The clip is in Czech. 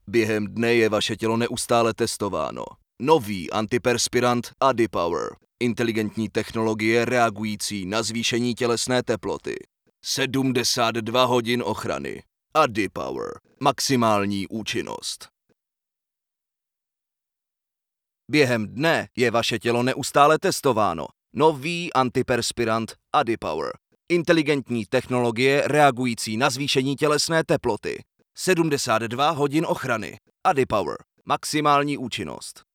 Během dne je vaše tělo neustále testováno. Nový antiperspirant Adipower. Inteligentní technologie reagující na zvýšení tělesné teploty. 72 hodin ochrany. Adipower. Maximální účinnost. Během dne je vaše tělo neustále testováno. Nový antiperspirant Adipower. Inteligentní technologie reagující na zvýšení tělesné teploty. 72 hodin ochrany. Adipower. Maximální účinnost.